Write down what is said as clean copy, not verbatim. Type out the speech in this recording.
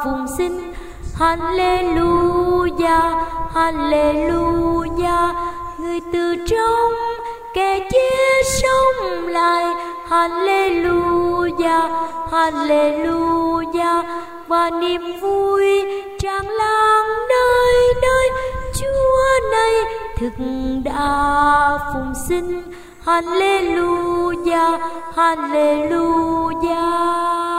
phụng sinh. Hallelujah, Hallelujah, người từ trong kẻ chết sống lại. Hallelujah, Hallelujah, và niềm vui tràn lan nơi nơi. Chúa này thực đã phụng sinh. Hallelujah, Hallelujah.